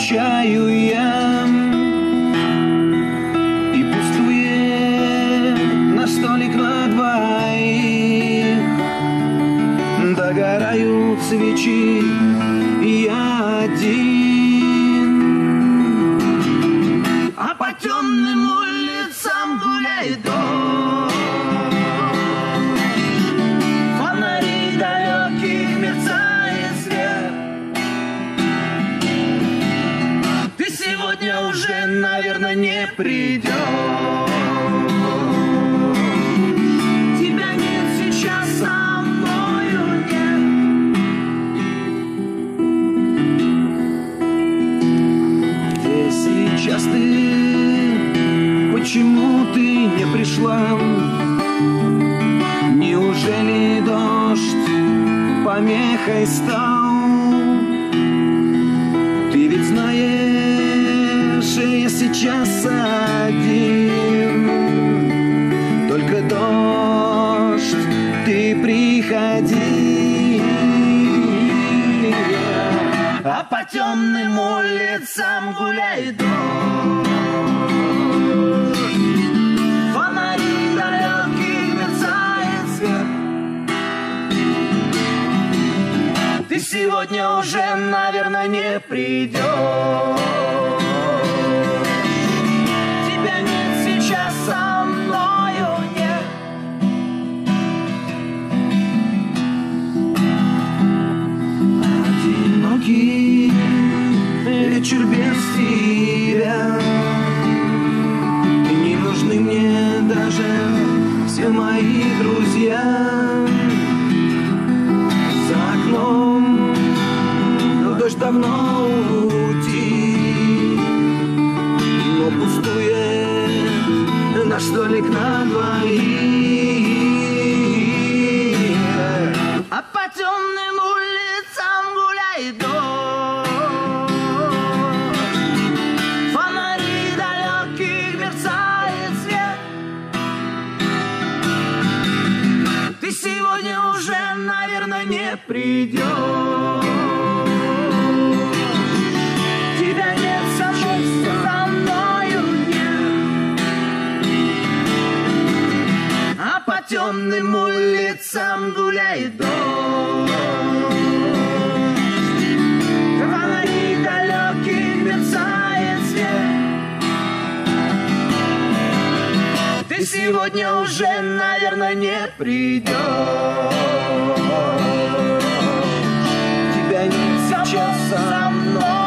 скучаю я, и пустует наш столик на двоих. Догорают свечи, и я один, а по темным улицам гуляет дождь. Фонари далеких мерцает свет. Ты сегодня уже, наверное, не придешь. Тебя нет сейчас, со мною нет. Где сейчас ты? Почему ты не пришла? Неужели дождь помехой стал? Ты ведь знаешь, я сейчас один. Только дождь, ты приходи. А по темным улицам гуляет дождь. Фонари далеких мерцает свет. Ты сегодня уже, наверное, не придешь. Тебя нет сейчас, со мною нет. Одинокий вечер без тебя. Не нужны мне даже все мои друзья. За окном дождь давно утих, но пустует наш столик на двоих. А по темным улицам гуляет дождь. Фонари далеких мерцает свет. Ты сегодня уже, наверное, не придешь. Тебя нет со мною нет. А по темным улицам гуляет дождь. Фонари далеких мерцает свет. Ты сегодня уже, наверное, не придешь. Тебя нет сейчас со мной.